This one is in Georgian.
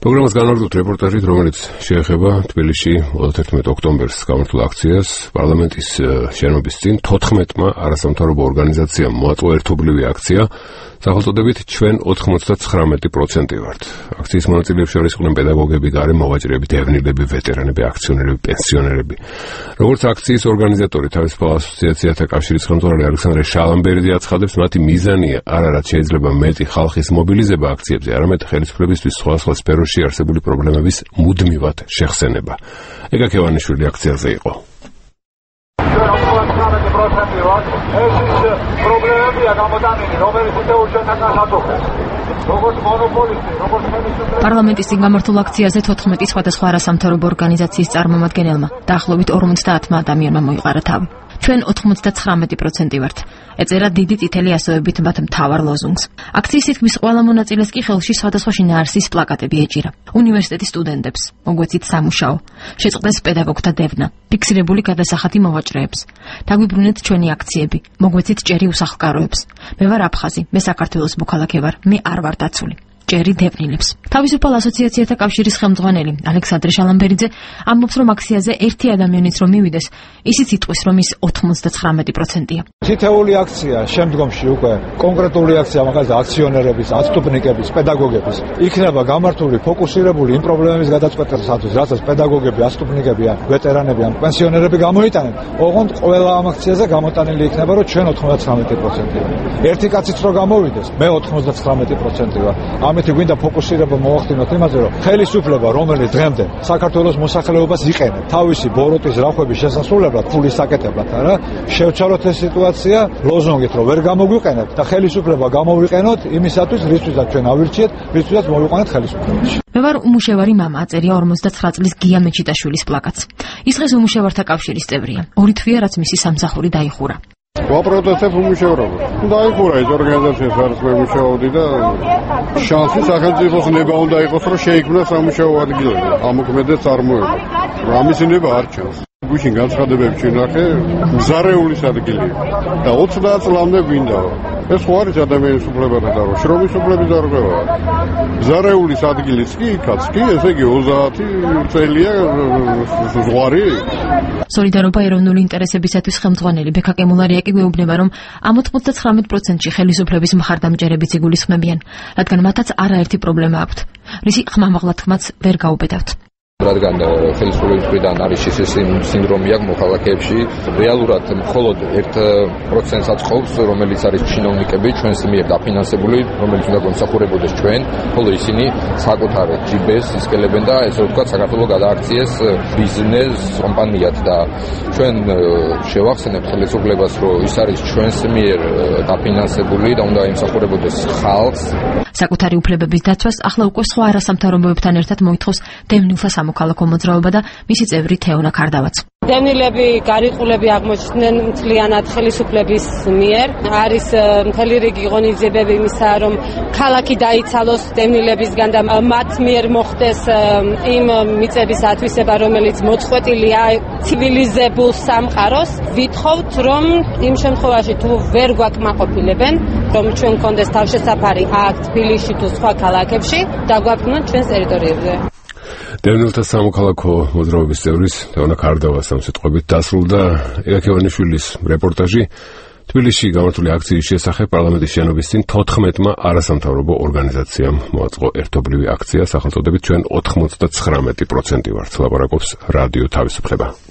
პროგრამას განვაგრძობთ რეპორტაჟით, რომელიც შეეხება თბილისში 31 ოქტომბერს გამართულ აქციას. პარლამენტის შენობის წინ 14-მა არასამთავრობო ორგანიზაციამ მოაწყო ერთობლივი აქცია, სახელწოდებით ჩვენ 99% ვართ. აქციის მონაწილეებს შორის იყვნენ პედაგოგები, გარე მოღვაწეები, დევნილები, ვეტერანები, აქციონერები, პენსიონერები. როგორც აქციის ორგანიზატორი თავისუფალ ასოციაციათა კავშირის ხელმძღვანელი ალექსანდრე შალამბერიძე აცხადებს, მათი მიზანია არა რაც შეიძლება მეტი ხალხის მობილიზება აქციებზე, არამედ ხელისუფლებისთვის სხვადასხვა სფეროში არსებული პრობლემების მუდმივად შეხსენება. ეგა ქევანიშვილი აქციაზე იყო. პარლამენტის წინ გამართულ აქციაზე 14 სხვადასხვა არასამთავრობო ორგანიზაციის წარმომადგენელმა დაახლოებით 50 ადამიანმა მოიყარა თავი. ჩვენ 99% ვართ. ეწერა დიდი წითელი ასოებით მათ მთავარ ლოზუნგს. აქციის თითქმის ყველა მონაწილეს კი ხელში სხვადასხვა შინაარსის პლაკატები ეჭირა. უნივერსიტეტის სტუდენტებს, მოგვეცით სამუშაო, შეწყდეს პედაგოგთა დევნა, ფიქსირებული გადასახადი მოვაჭრეებს. დაგვიბრუნეთ ჩვენი აქციები, მოგვეცით ჭერი უსახლკაროებს. მე ვარ აფხაზი, მე საქართველოს მოქალაქე ვარ, მე არ ვარ დაცული. ჭერი დევნილებს. თავისუფალ ასოციაციათა კავშირის ხელმძღვანელი ალექსანდრე შალამბერიძე ამბობს, რომ აქციაზე ერთი ადამიანიც რომ მივიდეს, ისიც იტყვის, რომ ის 99%-ია. თითეული აქცია შემდგომში უკვე კონკრეტული აქცია, მაგალითად აქციონერების, ატსტუფნიკების, პედაგოგების იქნება გამართული, ფოკუსირებული იმ პრობლემების გადაწყვეტასათვის, რასაც პედაგოგები, ატსტუფნიკები, ვეტერანები, პენსიონერები გამოიტანენ. ოღონდ ყველა ამ აქციაზე გამოტანილი იქნება, რომ ჩვენ 99%-ია. ერთი კაციც რო გამოვიდეს, მე 99% ვარ. ამით გვინდა ფოკუსირება მოვახდინოთ იმაზე, რომ ხელისუფლება, რომელიც დღემდე საქართველოს მოსახლეობას იყენებს თავისი ბოროტის რახვების შესასრულებლად, ფულის საკეთებლად, არა, შევჩალოთ ეს სიტუაცია ლოზუნგით, რომ ვერ გამოგვიყენებთ და ხელისუფლება გამოვიყენოთ იმისათვის, რისთვისაც ჩვენ ავირჩიეთ, რისთვისაც მოვიყვანეთ ხელისუფლებაში. მე ვარ უმუშევარი მამა, აწერია 59 წლის გია მეჩიტაშვილის პლაკატს. ის დღეს უმუშევართა კავშირის წევრია. 2 თვეა რაც მისი სამსახური დაიხურა. ვაპროტესტებ უმუშევრობა. დაიხურა ეს ორგანიზაცია, სადაც მე ვმუშაობდი და შანსი სახელმწიფოს ნება უნდა იყოს, რომ შეიქმნა სამუშაო ადგილები. ამოქმედებს წარმოება. ამის ნება არ ჩანს. გუშინ განცხადებებში ვინახე, მზარეულის ადგილია და 30 წლამდე გვინდა. ეს ხო არის ადამიანის უფლებათა და შრომის უფლების დარღვევა. მზარეულის ადგილიც კი იქაც კი, ესე იგი 30 წელია ზღვარი. სოლიდარობა ეროვნული ინტერესებისათვის ხელმძღვანელი ბექა კემულარია კი გვეუბნება, რომ ამ 99%-ში ხელისუფლების მხარდამჭერებიც იგულისხმებიან, რადგან მათაც არაერთი პრობლემა აქვთ, რისი ხმამაღლა თქმაც ვერ გაუბედავთ. რადგან ხელისუფლების მხრიდან არის ეს სინდრომი აქვს მოქალაქეებში, რეალურად მხოლოდ 1%-საც ყოფს, რომელიც არის ჩინოვნიკები ჩვენს მიერ დაფინანსებული, რომელიც უნდა გონსახურებოდეს ჩვენ, ხოლო ისინი საკუთარ ჯიბეს ისკელებენ და ესე ვთქვათ, საქართველოს გადააქციეს ბიზნეს კომპანიად და ჩვენ შევახსენებთ ხელისუფლებას, რომ ის არის ჩვენს მიერ დაფინანსებული და უნდა იმსახურებოდეს ხალხს. საკუთარი უფლებების დაცვას ახლა უკვე სხვა არასამთავრობოებთან ერთად მოითხოვს დევნილთა სამოქალაქო მოძრაობა და მისი წევრი თეონა ქარდავაც. დევნილები გარიყულები აღმოჩნდნენ მთლიანად ხელისუფლების მიერ. არის მთელი რიგი ღონისძიებები იმისა, რომ ქალაქი დაიცალოს დევნილებისგან და მათ მიერ მოხდეს იმ მიწების ათვისება, რომელიც მოწყვეტილია ცივილიზებულ სამყაროს. ვითხოვთ, რომ იმ შემთხვევაში თუ ვერ გვაკმაყოფილებენ, რომ ჩვენ გქონდეს თავშესაფარი აქ თბილისში თუ სხვა ქალაქებში, დაგვაბრუნოთ ჩვენს ტერიტორიებზე. დევნილთა სამოქალაქო მოძრაობის წევრის თეონა ქარდავას ამ სიტყვებით დასრულდა ეკაკევანიშვილის რეპორტაჟი. თბილისში გამართული აქციის შესახებ პარლამენტის შენობის წინ 14-მა არასამთავრობო ორგანიზაციამ მოაწყო ერთობლივი აქცია, სახელწოდებით ჩვენ 99% ვართ, ლაპარაკობს რადიო თავისუფლება.